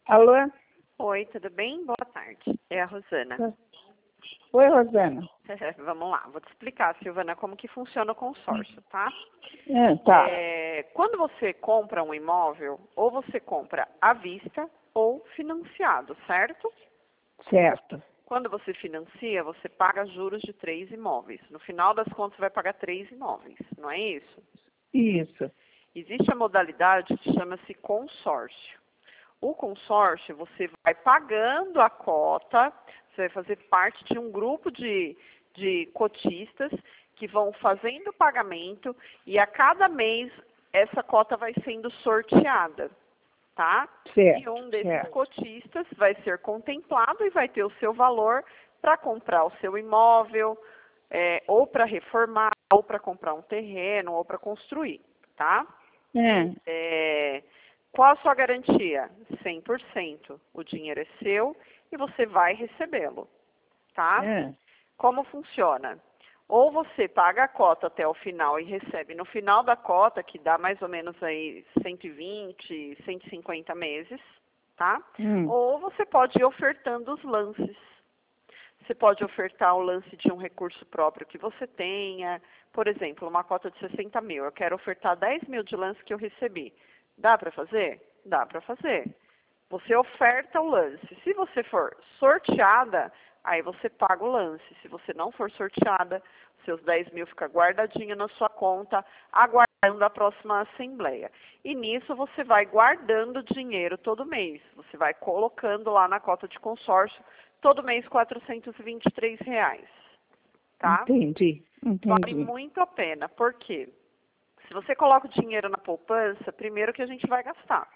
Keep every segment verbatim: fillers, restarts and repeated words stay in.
Alô? Oi, tudo bem? Boa tarde. É a Rosana. Oi, Rosana. Vamos lá, vou te explicar, Silvana, como que funciona o consórcio, tá? É, tá. É, quando você compra um imóvel, ou você compra à vista ou financiado, certo? Certo. Quando você financia, você paga juros de três imóveis. No final das contas, você vai pagar três imóveis, não é isso? Isso. Existe a modalidade que chama-se consórcio. O consórcio, você vai pagando a cota, você vai fazer parte de um grupo de, de cotistas que vão fazendo o pagamento e a cada mês essa cota vai sendo sorteada, tá? Certo. E um desses Certo. cotistas vai ser contemplado e vai ter o seu valor para comprar o seu imóvel, é, ou para reformar, ou para comprar um terreno, ou para construir, tá? É. É, qual a sua garantia? cem por cento. O dinheiro é seu e você vai recebê-lo, tá? É. Como funciona? Ou você paga a cota até o final e recebe no final da cota, que dá mais ou menos aí cento e vinte, cento e cinquenta meses, tá? Hum. Ou você pode ir ofertando os lances. Você pode ofertar o lance de um recurso próprio que você tenha. Por exemplo, uma cota de sessenta mil. Eu quero ofertar dez mil de lance que eu recebi. Dá para fazer? Dá para fazer. Você oferta o lance. Se você for sorteada, aí você paga o lance. Se você não for sorteada, seus dez mil ficam guardadinho na sua conta, aguardando a próxima assembleia. E nisso você vai guardando dinheiro todo mês. Você vai colocando lá na cota de consórcio, todo mês quatrocentos e vinte e três reais. Tá? Entendi. Vale Entendi. muito a pena. Por quê? Se você coloca o dinheiro na poupança, primeiro que a gente vai gastar.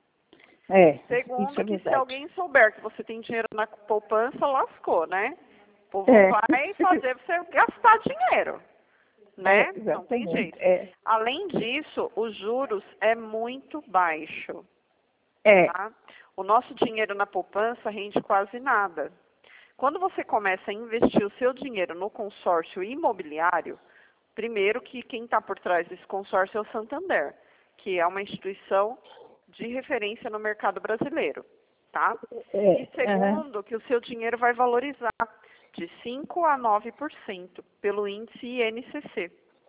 É. Segundo, Isso é que se verdade. alguém souber que você tem dinheiro na poupança, lascou, né? O povo É. vai fazer você gastar dinheiro, né? É, Não tem exatamente. jeito. É. Além disso, os juros é muito baixo, É. tá? O nosso dinheiro na poupança rende quase nada. Quando você começa a investir o seu dinheiro no consórcio imobiliário, primeiro que quem está por trás desse consórcio é o Santander, que é uma instituição de referência no mercado brasileiro, tá? É. E Aham. segundo, que o seu dinheiro vai valorizar de cinco a nove por cento pelo índice I N C C,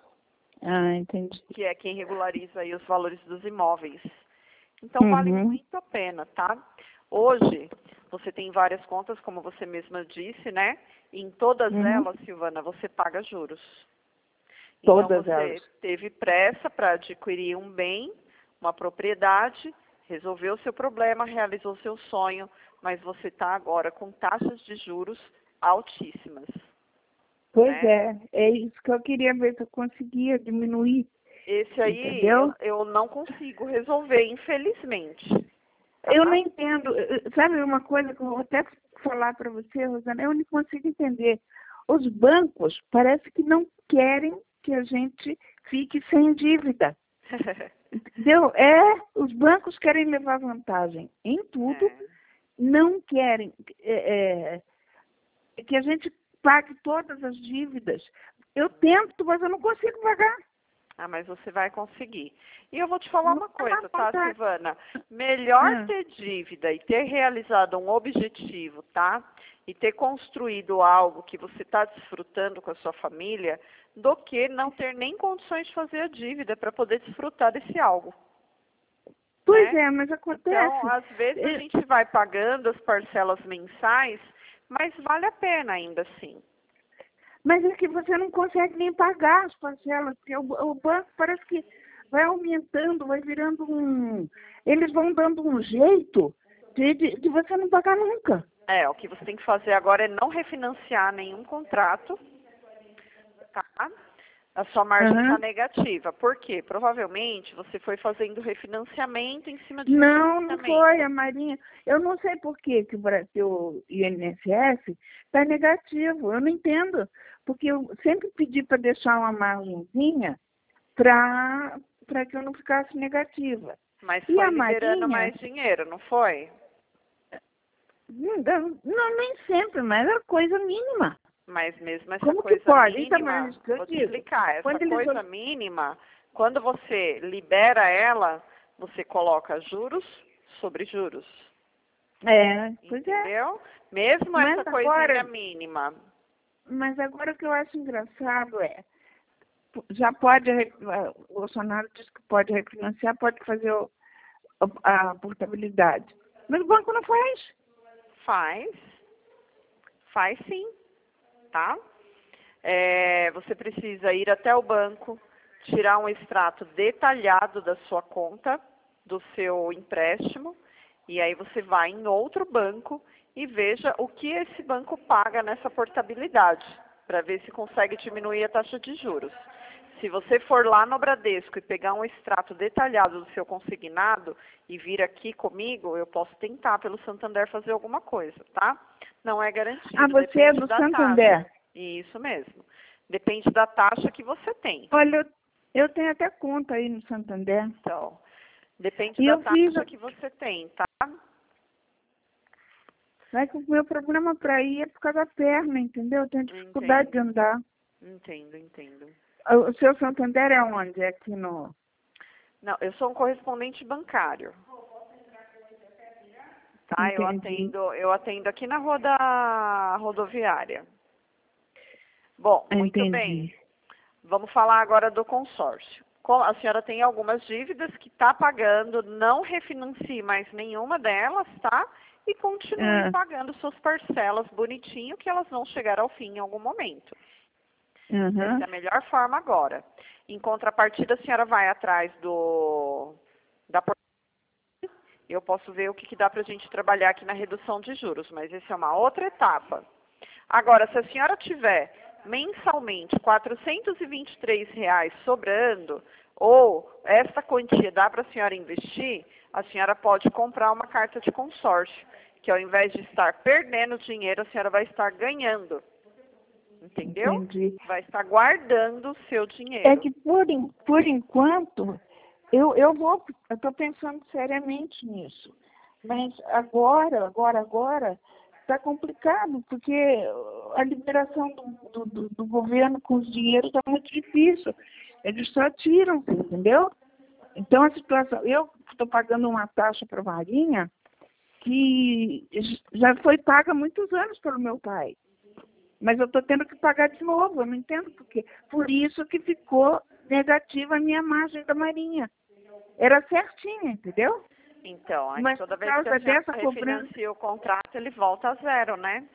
Ah, entendi. que é quem regulariza aí os valores dos imóveis. Então vale Uhum. muito a pena, tá? Hoje, você tem várias contas, como você mesma disse, né? E em todas Uhum. elas, Silvana, você paga juros. Então Todas você elas. teve pressa para adquirir um bem, uma propriedade, resolveu o seu problema, realizou o seu sonho, mas você está agora com taxas de juros altíssimas, Pois né? é. É isso que eu queria ver se eu conseguia diminuir. Esse aí eu, Entendeu? eu não consigo resolver, infelizmente. Eu não Tá? entendo. eh, Sabe uma coisa que eu vou até falar para você, Rosana? Eu não consigo entender. Os bancos parece que não querem que a gente fique sem dívida. Entendeu? É, os bancos querem levar vantagem em tudo, É. não querem é, é, que a gente pague todas as dívidas. Eu tento, mas eu não consigo pagar. Ah, mas você vai conseguir. E eu vou te falar Não uma dá mais coisa, tá, vontade. Silvana? Melhor Ah, ter dívida e ter realizado um objetivo, tá? E ter construído algo que você está desfrutando com a sua família, do que não ter nem condições de fazer a dívida para poder desfrutar desse algo, pois né? é, mas Então, acontece. às vezes a É, gente vai pagando as parcelas mensais, mas vale a pena ainda assim. Mas é que você não consegue nem pagar as parcelas, porque o, o banco parece que vai aumentando, vai virando um. Eles vão dando um jeito de, de, de você não pagar nunca. É, o que você tem que fazer agora é não refinanciar nenhum contrato, tá? A sua margem está Aham. negativa. Por quê? Provavelmente você foi fazendo refinanciamento em cima de Não, não foi, refinanciamento. a Marinha. Eu não sei por que, que o Brasil I N S S está negativo. Eu não entendo. Porque eu sempre pedi para deixar uma margenzinha para que eu não ficasse negativa. Mas E foi a liberando Marinha, mais dinheiro, não foi? não, não, nem sempre, mas era coisa mínima. Mas mesmo essa Como que coisa pode? Então, mínima, mas isso que eu vou te digo. explicar, essa Quando eles coisa mínima, quando você libera ela, você coloca juros sobre juros. É, pois é. Entendeu? Mesmo Mas essa coisinha agora, mínima. mas agora o que eu acho engraçado é, já pode, re- o Bolsonaro disse que pode refinanciar, pode fazer o- a portabilidade. Mas o banco não faz. Faz. Faz sim, tá? É, você precisa ir até o banco, tirar um extrato detalhado da sua conta, do seu empréstimo, e aí você vai em outro banco e veja o que esse banco paga nessa portabilidade, para ver se consegue diminuir a taxa de juros. Se você for lá no Bradesco e pegar um extrato detalhado do seu consignado e vir aqui comigo, eu posso tentar pelo Santander fazer alguma coisa, tá? Não é garantido. Ah, você é depende do da Santander? taxa. Isso mesmo. Depende da taxa que você tem. Olha, eu, eu tenho até conta aí no Santander. Então, depende E da eu fiz, taxa que você tem, tá? é que o meu problema para ir é por causa da perna, entendeu? Eu tenho dificuldade de Entendo. andar. Entendo, entendo. O seu Santander é onde? É aqui no... Não, eu sou um correspondente bancário. Tá? Eu Entendi. atendo, eu atendo aqui na rua da rodoviária. Bom, muito Entendi. bem. Vamos falar agora do consórcio. Co- A senhora tem algumas dívidas que está pagando, não refinancie mais nenhuma delas, tá? E continue Ah, pagando suas parcelas bonitinho, que elas vão chegar ao fim em algum momento. uhum. Essa é a melhor forma agora. Em contrapartida, a senhora vai atrás do da por- eu posso ver o que, que dá para a gente trabalhar aqui na redução de juros, mas essa é uma outra etapa. Agora, se a senhora tiver mensalmente quatrocentos e vinte e três reais sobrando, ou essa quantia dá para a senhora investir, a senhora pode comprar uma carta de consórcio, que ao invés de estar perdendo dinheiro, a senhora vai estar ganhando. Entendeu? Entendi. Vai estar guardando o seu dinheiro. É que por, en- por enquanto, eu, eu vou, eu estou pensando seriamente nisso. Mas agora, agora, agora, está complicado, porque a liberação do, do, do- do governo com os dinheiros está muito difícil. Eles só tiram, entendeu? Então a situação, eu estou pagando uma taxa para a Marinha que já foi paga há muitos anos pelo meu pai. Mas eu estou tendo que pagar de novo, eu não entendo por quê. Por isso que ficou negativa a minha margem da Marinha. Era certinha, entendeu? Então, aí Mas toda por vez que a causa senhora dessa cobrança, refinancia o contrato, ele volta a zero, né?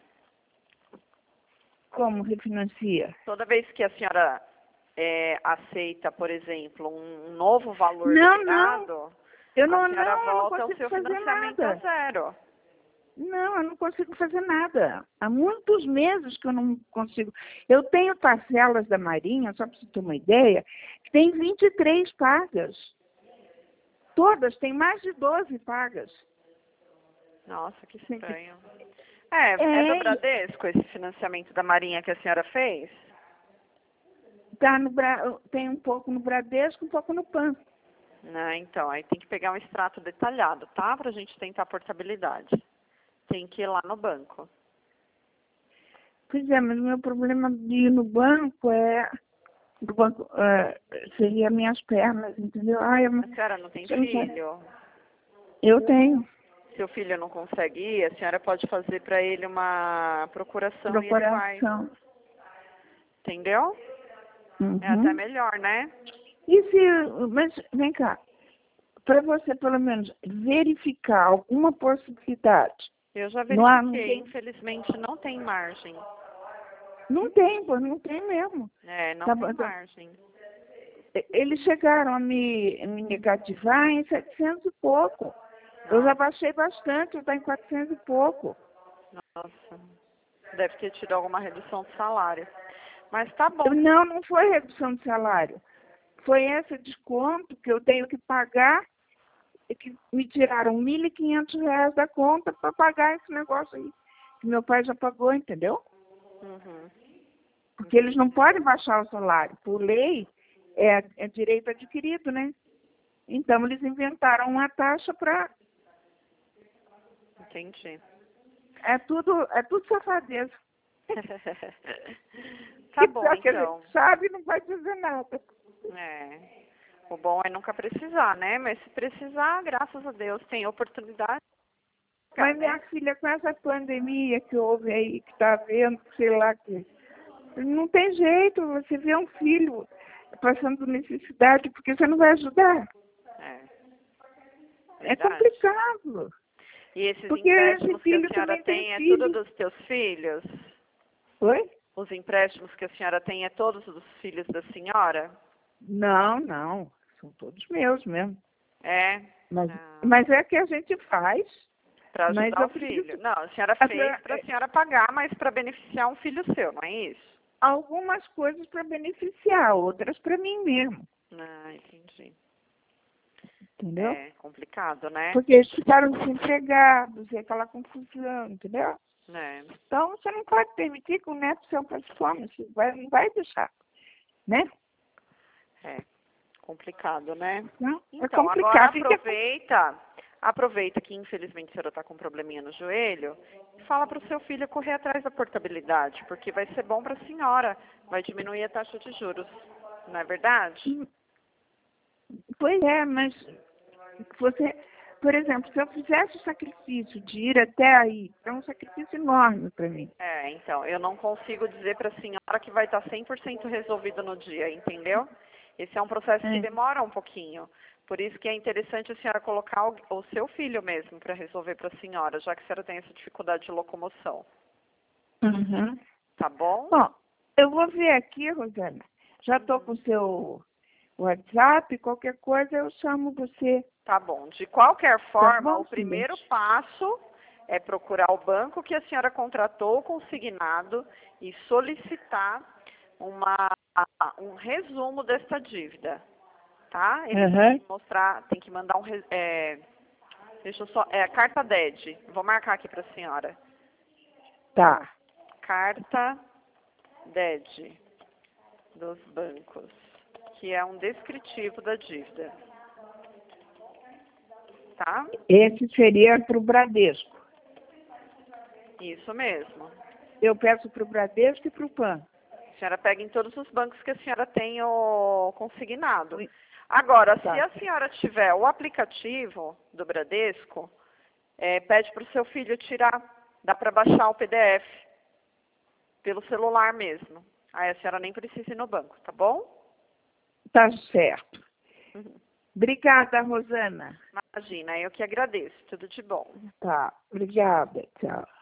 como refinancia? Toda vez que a senhora é, aceita, por exemplo, um um novo valor Não, liberado, Eu a não, senhora não, eu não volta o consigo seu fazer financiamento a nada. zero. Não, eu não consigo fazer nada. Há muitos meses que eu não consigo. Eu tenho parcelas da Marinha, só para você ter uma ideia, que tem vinte e três pagas. Todas têm mais de doze pagas. Nossa, que estranho. É, é do É, Bradesco esse financiamento da Marinha que a senhora fez? tá no, Bra- tem um pouco no Bradesco, um pouco no Pan. Não, então, aí tem que pegar um extrato detalhado, tá? Pra gente tentar a portabilidade. Tem que ir lá no banco. Pois é, mas o meu problema de ir no banco é. Do banco, é, seria minhas pernas, entendeu? Ai, eu, A senhora não tem eu não sei. filho? Eu tenho Seu filho não consegue ir, a senhora pode fazer para ele uma procuração e ele vai. procuração. Entendeu? Uhum. É até melhor, né? E se, mas vem cá, para você pelo menos verificar alguma possibilidade. Eu já Não há, não verifiquei, tem, infelizmente não tem margem. não tem, pô, não tem mesmo. É, não Tá tem bom, tá. margem. Eles chegaram a me, me negativar em setecentos e pouco. Eu já baixei bastante, está em quatrocentos e pouco. Nossa, deve ter tido alguma redução de salário. Mas tá bom. Eu, não, não foi redução de salário. Foi esse desconto que eu tenho que pagar, e que me tiraram mil e quinhentos reais da conta para pagar esse negócio aí. Que meu pai já pagou, entendeu? Uhum. Porque eles não podem baixar o salário. Por lei, é, é direito adquirido, né? Então, eles inventaram uma taxa para... Entendi. É tudo, é tudo safadeza. Tá bom, Já que a então. gente sabe, não vai dizer nada. É. O bom é nunca precisar, né? Mas se precisar, graças a Deus, tem oportunidade. ficar, Mas, né? minha filha, com essa pandemia que houve aí, que está vendo, sei lá, que não tem jeito você ver um filho passando necessidade, porque você não vai ajudar. É, É verdade. complicado. E esses Porque esse empréstimos que a filho senhora também tem tem, é filho. tudo dos teus filhos? Oi? Os empréstimos que a senhora tem é todos dos filhos da senhora? Não, não. São todos meus mesmo. É? Mas, Ah, mas é que a gente faz. para Mas ajudar eu o filho. preciso. Não, a senhora a fez senhora- para a senhora pagar, mas para beneficiar um filho seu, não é isso? Algumas coisas para beneficiar, outras para mim mesmo. Ah, entendi. Entendeu? É complicado, né? Porque eles ficaram desempregados, e aquela confusão, entendeu? É. Então, você não pode permitir que o neto seu passe fome, você vai, não vai deixar, né? É complicado, né? Não? É Então, agora complicado. E que- aproveita, aproveita que infelizmente a senhora está com um probleminha no joelho e fala para o seu filho correr atrás da portabilidade, porque vai ser bom para a senhora, vai diminuir a taxa de juros, não é verdade? Pois é, mas você, por exemplo, se eu fizesse o sacrifício de ir até aí, é um sacrifício enorme para mim. É, então, eu não consigo dizer para a senhora que vai estar cem por cento resolvido no dia, entendeu? Esse é um processo que É. demora um pouquinho. Por isso que é interessante a senhora colocar o, o seu filho mesmo para resolver para a senhora, já que a senhora tem essa dificuldade de locomoção. Uhum. Tá bom? Bom, eu vou ver aqui, Rosana. Já estou com o seu WhatsApp, qualquer coisa eu chamo você. Tá bom. De qualquer Tá forma, bom, o primeiro filha? passo é procurar o banco que a senhora contratou consignado e solicitar uma, um resumo desta dívida, tá? Ele Uhum. tem que mostrar, tem que mandar um, re- é, deixa eu só, é, carta D E D. Vou marcar aqui para a senhora. Tá. Carta D E D dos bancos, que é um descritivo da dívida, tá? Esse seria para o Bradesco. Isso mesmo. Eu peço para o Bradesco e para o PAN. A senhora pega em todos os bancos que a senhora tem o consignado. Agora, Tá. se a senhora tiver o aplicativo do Bradesco, é, pede para o seu filho tirar. Dá para baixar o P D F pelo celular mesmo. Aí a senhora nem precisa ir no banco, tá bom? Tá certo. Uhum. Obrigada, Rosana. Imagina, eu que agradeço. Tudo de bom. Tá. Obrigada. Tchau.